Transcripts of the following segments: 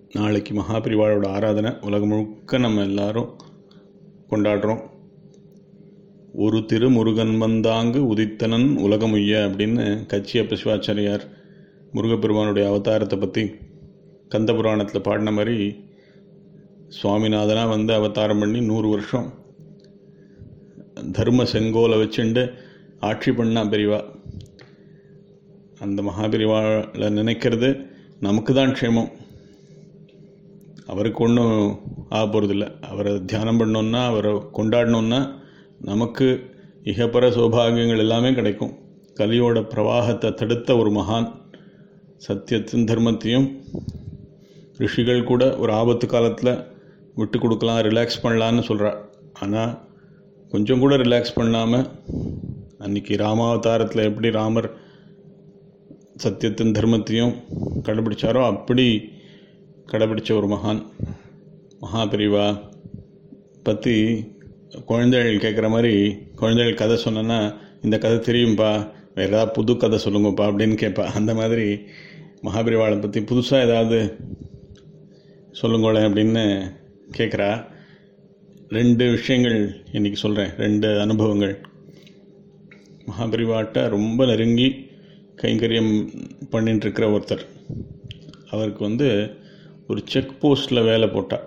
நாளைக்கு மகாபரிவாளோட ஆராதனை உலகம் முழுக்க நம்ம எல்லாரும் கொண்டாடுறோம். ஒரு திருமுருகன் வந்தாங்கு உதித்தனன் உலகமுய்ய அப்படின்னு கச்சியப்ப சிவாச்சாரியார் முருகப்பெருமானுடைய அவதாரத்தை பற்றி கந்த புராணத்தில் பாடின மாதிரி சுவாமிநாதனாக வந்து அவதாரம் பண்ணி 100 வருஷம் தர்ம செங்கோலை வச்சுண்டு ஆட்சி பண்ணா பெரியவா. அந்த மகாபெரிவாளை நினைக்கிறது நமக்கு தான் க்ஷேமம், அவருக்கு ஒன்றும் ஆக போகிறதில்ல. அவரை தியானம் பண்ணோன்னா, அவரை கொண்டாடணுன்னா நமக்கு இகப்பர சௌபாகியங்கள் எல்லாமே கிடைக்கும். கலியோட பிரவாகத்தை தடுத்த ஒரு மகான், சத்தியத்தின் தர்மத்தையும் ரிஷிகள் கூட ஒரு ஆபத்து காலத்தில் விட்டு கொடுக்கலாம், ரிலாக்ஸ் பண்ணலான்னு சொல்கிறா. ஆனால் கொஞ்சம் கூட ரிலாக்ஸ் பண்ணாமல் அன்றைக்கி ராமாவதாரத்தில் எப்படி ராமர் சத்தியத்தின் தர்மத்தையும் கடைபிடிச்சாரோ அப்படி கடைபிடிச்ச ஒரு மகான். மகாபெரிவா பற்றி குழந்தைகள் கேட்குற மாதிரி குழந்தைகள் கதை சொன்னேன்னா, இந்த கதை தெரியும்பா, வேறு ஏதாவது புது கதை சொல்லுங்கப்பா அப்படின்னு கேட்பா. அந்த மாதிரி மகாபெரிவாளை பற்றி புதுசாக ஏதாவது சொல்லுங்களேன் அப்படின்னு கேட்குறா. 2 விஷயங்கள் இன்றைக்கி சொல்கிறேன், 2 அனுபவங்கள். மகாபெரிவாட்ட ரொம்ப நெருங்கி கைங்கரியம் பண்ணிட்டுருக்கிற ஒருத்தர், அவருக்கு வந்து ஒரு செக் போஸ்ட்டில் வேலை போட்டால்,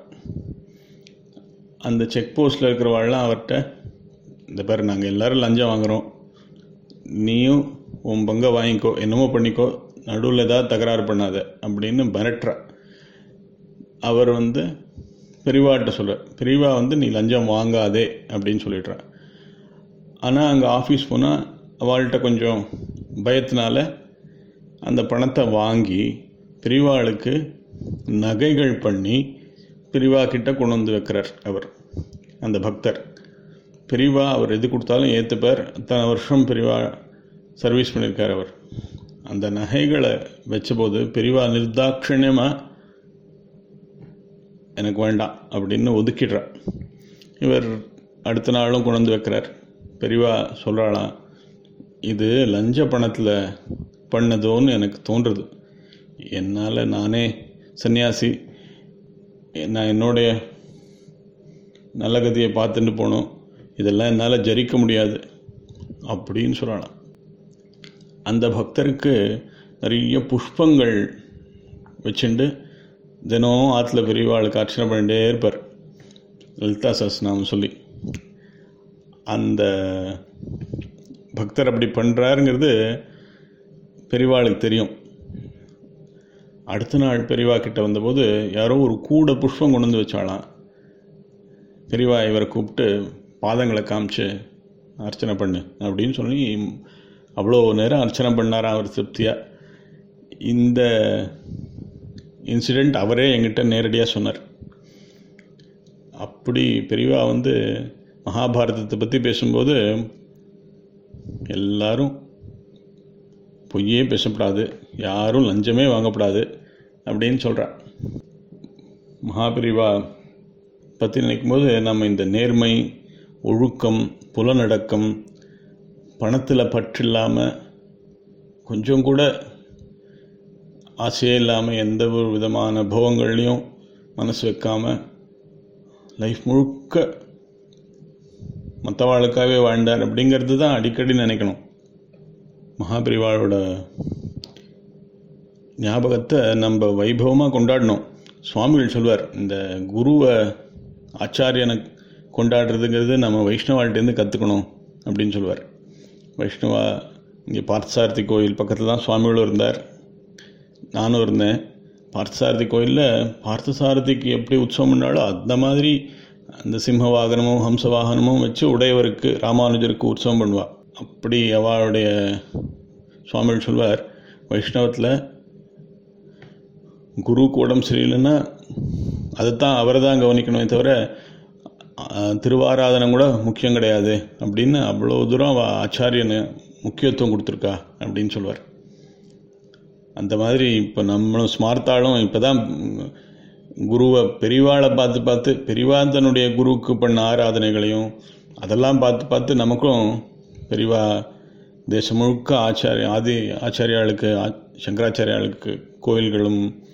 அந்த செக் போஸ்ட்டில் இருக்கிறவாள்லாம் அவர்கிட்ட, இந்த பேர் நாங்கள் எல்லோரும் லஞ்சம் வாங்குகிறோம், நீயும் உன் பங்கை வாங்கிக்கோ, என்னமோ பண்ணிக்கோ, நடுவில் ஏதாவது தகராறு பண்ணாத அப்படின்னு மிரட்டுறா. அவர் வந்து பெரியவாட்ட சொல்கிறார், பெரியவா வந்து நீ லஞ்சம் வாங்காதே அப்படின்னு சொல்லிடுறா. ஆனால் அங்கே ஆஃபீஸ் போனால் அவள்கிட்ட கொஞ்சம் பயத்தினால அந்த பணத்தை வாங்கி பெரியவாளுக்கு நகைகள் பண்ணி பெரியவா கிட்ட கொண்டு வந்து வைக்கிறார் அவர், அந்த பக்தர். பெரியவா அவர் எது கொடுத்தாலும் ஏற்றுப்பார். அத்தனை வருஷம் பெரியவா சர்வீஸ் பண்ணியிருக்கார் அவர். அந்த நகைகளை வச்சபோது பெரியவா நிர்தாட்சிணியமாக எனக்கு வேண்டாம் அப்படின்னு ஒதுக்கிடுறா. இவர் அடுத்த நாளும் கொண்டு வந்து வைக்கிறார். பெரியவா சொல்கிறாளாம், இது லஞ்ச பணத்தில் பண்ணதோன்னு எனக்கு தோன்றுறது, என்னால் நானே சன்னியாசி, நான் என்னுடைய நல்ல கதியை பார்த்துட்டு போகணும், இதெல்லாம் என்னால் ஜரிக்க முடியாது அப்படின்னு சொல்லலாம். அந்த பக்தருக்கு நிறைய புஷ்பங்கள் வச்சுண்டு தினம் ஆற்றுல பெரியவாளுக்கு அர்ச்சனை பண்ணிகிட்டே இருப்பார், லலிதா சஹஸ்ரநாமம் சொல்லி. அந்த பக்தர் அப்படி பண்ணுறாருங்கிறது பெரியவாளுக்கு தெரியும். அடுத்த நாள் பெரியவா கிட்ட வந்தபோது யாரோ ஒரு கூடை புஷ்பம் கொண்டு வந்து வச்சாலாம். பெரியவா இவரை கூப்பிட்டு பாதங்களை காமிச்சு அர்ச்சனை பண்ணு அப்படின்னு சொல்லி அவ்வளோ நேரம் அர்ச்சனை பண்ணாராம் அவர் திருப்தியாக. இந்த இன்சிடெண்ட் அவரே என்கிட்ட நேரடியாக சொன்னார். அப்படி பெரியவா வந்து மகாபாரதத்தை பற்றி பேசும்போது எல்லாரும் பொய்யே பேசப்படாது, யாரும் லஞ்சமே வாங்கப்படாது அப்படின்னு சொல்கிறார். மகாபெரிவா பற்றி நினைக்கும்போது நம்ம இந்த நேர்மை, ஒழுக்கம், புலனடக்கம், பணத்தில் பற்றில்லாமல், கொஞ்சம் கூட ஆசையே இல்லாமல், எந்த ஒரு விதமான போகங்கள்லையும் மனசு வைக்காமல் லைஃப் முழுக்க மற்றவாளுக்காகவே வாழ்ந்தார் அப்படிங்கிறது தான் அடிக்கடி நினைக்கணும். மகாபெரிவாளோட ஞாபகத்தை நம்ம வைபவமாக கொண்டாடணும். சுவாமிகள் சொல்வார், இந்த குருவை ஆச்சாரியனை கொண்டாடுறதுங்கிறது நம்ம வைஷ்ணவாள்கிட்டேருந்து கற்றுக்கணும் அப்படின்னு சொல்லுவார். வைஷ்ணவா இங்கே பார்த்தசாரதி கோயில் பக்கத்தில் தான் சுவாமிகளும் இருந்தார், நானும் இருந்தேன். பார்த்தசாரதி கோயிலில் பார்த்தசாரதிக்கு எப்படி உற்சவம் பண்ணாலும் அந்த மாதிரி அந்த சிம்ம வாகனமும் ஹம்ச வாகனமும் வச்சு உடையவருக்கு ராமானுஜருக்கு உற்சவம் பண்ணுவாள். அப்படி அவளுடைய சுவாமிகள் சொல்வார், வைஷ்ணவத்தில் குருவுக்கு உடம்பு சரியில்லைன்னா அதைத்தான் அவரை தான் கவனிக்கணுமே தவிர திருவாராதனம் கூட முக்கியம் கிடையாது அப்படின்னு அவ்வளோ தூரம் அவள் ஆச்சாரியனு முக்கியத்துவம் கொடுத்துருக்கா அப்படின்னு சொல்வார். அந்த மாதிரி இப்போ நம்மளும் ஸ்மார்த்தாலும் இப்போ தான் குருவை பெரியவாளை பார்த்து பார்த்து பெரியவா தன்னுடைய குருவுக்கு பண்ண ஆராதனைகளையும் அதெல்லாம் பார்த்து பார்த்து நமக்கும் பெரியவா தேசம் முழுக்க ஆச்சாரியாளுக்கு சங்கராச்சாரியாளுக்கு கோயில்களும்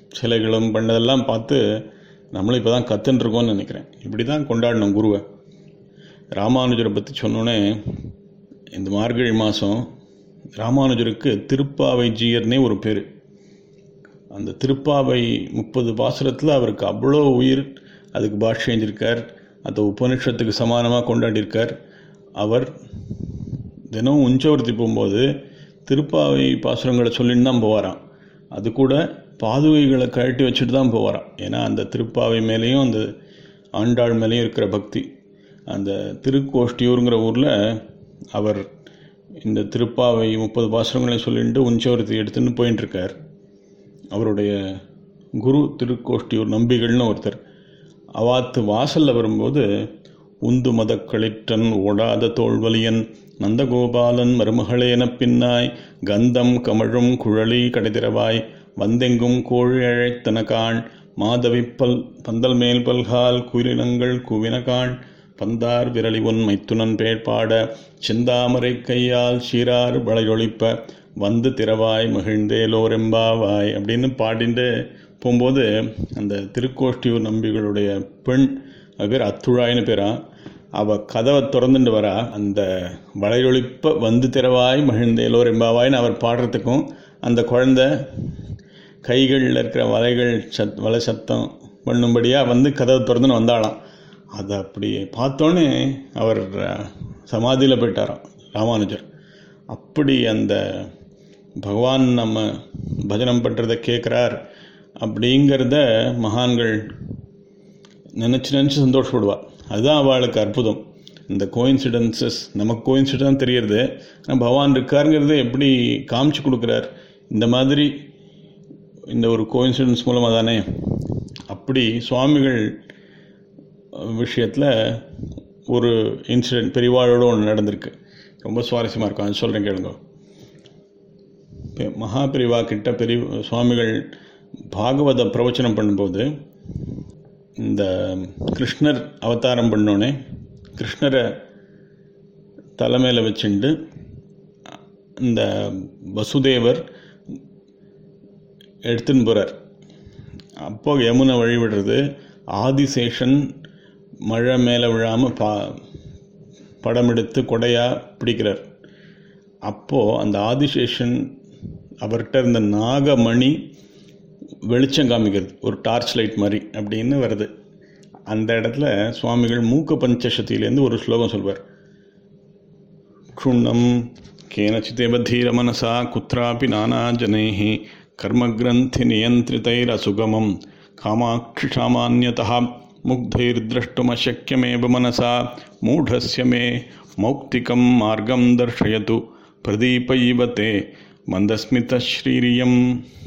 சிலைகளும் பண்ணதெல்லாம் பார்த்து நம்மளும் இப்போ தான் கற்றுன்ட்ருக்கோன்னு நினைக்கிறேன். இப்படி தான் கொண்டாடணும் குருவை. ராமானுஜரை பற்றி சொன்னோன்னே, இந்த மார்கழி மாதம் ராமானுஜருக்கு திருப்பாவை ஜீயர்னே ஒரு பேர். அந்த திருப்பாவை 30 பாசுரத்தில் அவருக்கு அவ்வளோ உயிர். அதுக்கு பாஷ்யம் செஞ்சிருக்கார். அந்த உபனிஷத்துக்கு சமானமாக கொண்டாடியிருக்கார். அவர் தினம் உஞ்சவர்த்தி போகும்போது திருப்பாவை பாசுரங்களை சொல்லிட்டு தான் போவாராம். அது கூட பாதுகைகளை கழட்டி வச்சுட்டு தான் போவாராம். ஏன்னா அந்த திருப்பாவை மேலேயும் அந்த ஆண்டாள் மேலேயும் இருக்கிற பக்தி. அந்த திருக்கோஷ்டியூருங்கிற ஊரில் அவர் இந்த திருப்பாவை 30 பாசுரங்களை சொல்லிட்டு உஞ்சவர்த்தி எடுத்துன்னு போயின்ட்டுருக்கார். அவருடைய குரு திருக்கோஷ்டியூர் நம்பிகள்னு ஒருத்தர். அவாத்து வாசலில் வரும்போது, உந்து மதக்களிற்றன் ஓடாத தோல்வலியன் நந்தகோபாலன் மருமகளேன பின்னாய் கந்தம் கமழும் குழலி கடைதிரவாய் வந்தெங்கும் கோழி அழைத்தனகான் மாதவிப்பல் பந்தல் மேல் பல்கால் குயிலினங்கள் குவினகான் பந்தார் விரலி உன் மைத்துனன் பேட்பாட செந்தாமரை கையால் சீரார் வளையொழிப்ப வந்து திறவாய் மகிழ்ந்தேலோரெம்பாவாய் அப்படின்னு பாடிட்டு போகும்போது, அந்த திருக்கோஷ்டியூர் நம்பிகளுடைய பெண், அது பேர் அத்துழாயின்னு பேரா, அவள் கதவை திறந்துட்டு வரா. அந்த வளையொழிப்ப வந்து திறவாய் மகிழ்ந்தேலோரெம்பாவாய்னு அவர் பாடுறதுக்கும் அந்த குழந்தை கைகளில் இருக்கிற வலை சத்தம் பண்ணும்படியாக வந்து கதவை திறந்துன்னு வந்தாளாம். அதை அப்படி பார்த்தோன்னே அவர் சமாதியில் போயிட்டாராம் ராமானுஜர். அப்படி அந்த பகவான் நம்ம பஜனம் பண்ணுறதை கேட்குறார் அப்படிங்கிறத மகான்கள் நினச்சி சந்தோஷப்படுவாள். அதுதான் அவளுக்கு அற்புதம். இந்த கோயின்சிடன்சஸ் நமக்கு கோயின்சிடன்ஸ் தெரியறது, ஆனால் பகவான் இருக்காருங்கிறது எப்படி காமிச்சு கொடுக்குறார். இந்த மாதிரி இந்த ஒரு கோயின்சிடன்ஸ் மூலமாக தானே. அப்படி சுவாமிகள் விஷயத்தில் ஒரு இன்சிடெண்ட் பெரியவாளோடு ஒன்று நடந்திருக்கு. ரொம்ப சுவாரஸ்யமாக இருக்கும். அது சொல்கிறேன் கேளுங்க. மகா பெரிவா கிட்ட சுவாமிகள் பாகவத பிரவச்சனம் பண்ணும்போது, இந்த கிருஷ்ணர் அவதாரம் பண்ணோன்னே கிருஷ்ணரை தலைமையில் வச்சுண்டு இந்த வசுதேவர் எடுத்துன்னு போகிறார். அப்போ யமுனை வழிவிடுறது, ஆதிசேஷன் மழை மேலே விழாமல் படம் எடுத்து கொடையாக பிடிக்கிறார். அப்போது அந்த ஆதிசேஷன் அவர்கிட்ட இருந்த நாகமணி வெளிச்சம் காமிக்கிறது, ஒரு டார்ச் லைட் மாதிரி அப்படின்னு வருது. அந்த இடத்துல சுவாமிகள் மூக்க பஞ்சசத்திலேருந்து ஒரு ஸ்லோகம் சொல்வார். க்ஷுண்ணம் கேனச்சிதேவ தீர மனசா குத்ராபி நானா ஜனைஹி கர்மக்ரந்தி நியந்திரிதைர் அசுகமம் காமாட்சி சாமான்யதா முக்தைர்திரஷ்டுமசக்கியமேவ மனசா மூಢஸ்ய மே மௌக்திகம் மார்க்கம் தர்ஷயது பிரதீபைவதே மந்தஸ்மித ஸ்ரீரியம்.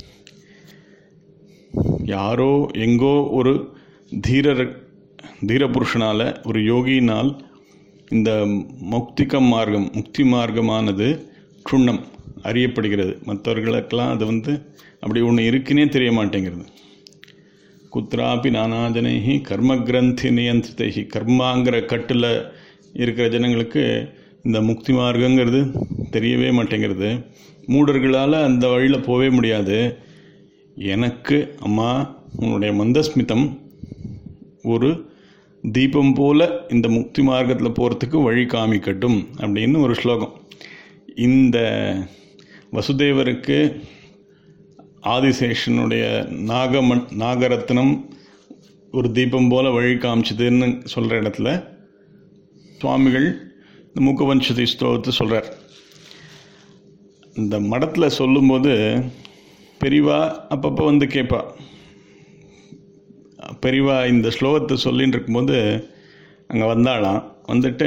யாரோ எங்கோ ஒரு தீரபுருஷனால், ஒரு யோகியினால் இந்த மௌக்திகம் மார்க்கம், முக்தி மார்க்கமானது க்ஷுண்ணம் அறியப்படுகிறது. மற்றவர்களுக்கெல்லாம் அது அப்படி ஒன்று இருக்குன்னே தெரிய மாட்டேங்கிறது. குத்ராபி நானாஜனைஹி கர்மகிரந்தி நியந்திரிதைஹி, கர்மாங்கிற கட்டில் இருக்கிற ஜனங்களுக்கு இந்த முக்தி மார்க்கங்கிறது தெரியவே மாட்டேங்கிறது. மூடர்களால் அந்த வழியில் போகவே முடியாது. எனக்கு அம்மா உன்னுடைய மந்தஸ்மிதம் ஒரு தீபம் போல இந்த முக்தி மார்க்கத்தில் போகிறதுக்கு வழி காமிக்கட்டும் அப்படின்னு ஒரு ஸ்லோகம். இந்த வசுதேவருக்கு ஆதிசேஷனுடைய நாகரத்னம் ஒரு தீபம் போல வழி காமிச்சதுன்னு சொல்கிற இடத்துல சுவாமிகள் இந்த மூக்கபஞ்சதி ஸ்லோகத்தை சொல்கிறார். இந்த மடத்தில் சொல்லும்போது பெரிவா அப்பப்போ கேட்பா. பெரிவா இந்த ஸ்லோகத்தை சொல்லின்னு இருக்கும்போது அங்கே வந்தாளாம். வந்துட்டு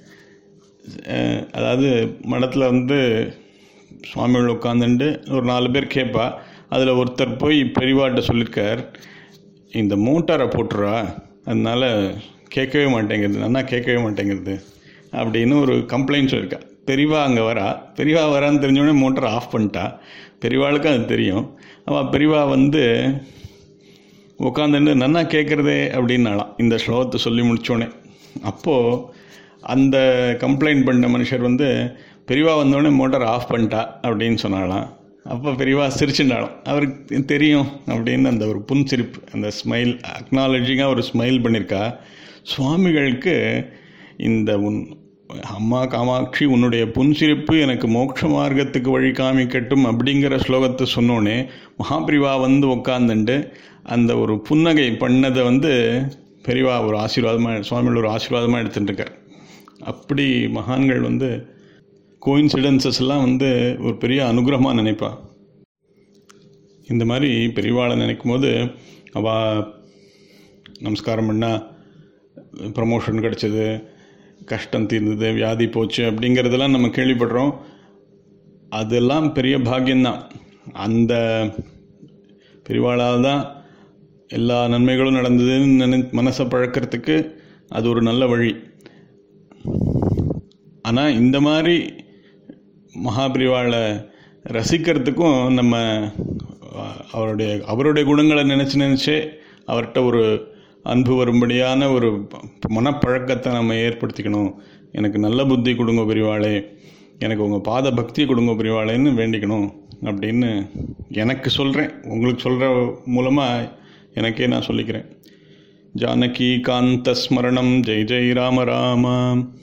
அதாவது மடத்தில் சுவாமிகள் உட்காந்துட்டு ஒரு 4 பேர் கேட்பா. அதில் ஒருத்தர் போய் பெரிவாட்ட சொல்லியிருக்கார், இந்த மோட்டாரை போட்டுறா, அதனால் கேட்கவே மாட்டேங்கிறது, நல்லா கேட்கவே மாட்டேங்கிறது அப்படின்னு ஒரு கம்ப்ளைண்ட் சொல்லியிருக்கா. பெரிவா அங்கே பெரிவா வரான்னு தெரிஞ்சோடனே மோட்டரை ஆஃப் பண்ணிட்டா. பெரிவாளுக்கு அது தெரியும். அவள் பெரிவா உட்காந்துட்டு நன்னா கேட்குறதே அப்படின்னாலாம் இந்த ஸ்லோகத்தை சொல்லி முடித்தோடனே. அப்போது அந்த கம்ப்ளைண்ட் பண்ண மனுஷர் பெரிவா வந்தோடனே மோட்டர் ஆஃப் பண்ணிட்டா அப்படின்னு சொன்னாலாம். அப்போ பெரியவா சிரிச்சுட்டாலும் அவருக்கு தெரியும் அப்படின்னு அந்த ஒரு புன்சிரிப்பு, அந்த ஸ்மைல், அக்னாலஜிங்காக ஒரு ஸ்மைல் பண்ணியிருக்கா. சுவாமிகளுக்கு இந்த அம்மா காமாட்சி உன்னுடைய புன்சிரிப்பு எனக்கு மோட்ச மார்க்கத்துக்கு வழி காமிக்கட்டும் அப்படிங்கிற ஸ்லோகத்தை சொன்னோடனே மகாபிரிவா வந்து உட்காந்துட்டு அந்த ஒரு புன்னகை பண்ணதை பெரியவா ஒரு ஆசீர்வாதமாக, சுவாமிகள் ஒரு ஆசீர்வாதமாக எடுத்துட்டுருக்கார். அப்படி மகான்கள் கோயின்சிடென்சஸ் எல்லாம் ஒரு பெரிய அனுகிரகமாக நினைப்பா. இந்த மாதிரி பெரியவாளை நினைக்கும் போது அவள் நமஸ்காரம் பண்ணால் ப்ரமோஷன் கிடச்சிது, கஷ்டம் தீர்ந்தது, வியாதி போச்சு அப்படிங்கிறதெல்லாம் நம்ம கேள்விப்படுறோம். அதெல்லாம் பெரிய பாக்கியம்தான். அந்த பெரியவாளால் தான் எல்லா நன்மைகளும் நடந்ததுன்னு மனசை பழக்கிறதுக்கு அது ஒரு நல்ல வழி. ஆனால் இந்த மாதிரி மகாபிரிவாளை ரசிக்கிறதுக்கும் நம்ம அவருடைய குணங்களை நினச்சே அவர்கிட்ட ஒரு அன்பு வரும்படியான ஒரு மனப்பழக்கத்தை நம்ம ஏற்படுத்திக்கணும். எனக்கு நல்ல புத்தி கொடுங்க பெரியவாளே, எனக்கு உங்கள் பாத பக்தி கொடுங்க பெரியவாளேன்னு வேண்டிக்கணும் அப்படின்னு எனக்கு சொல்கிறேன். உங்களுக்கு சொல்கிற மூலமாக எனக்கே நான் சொல்லிக்கிறேன். ஜானகி காந்த ஸ்மரணம். ஜெய் ஜெய் ராம ராம.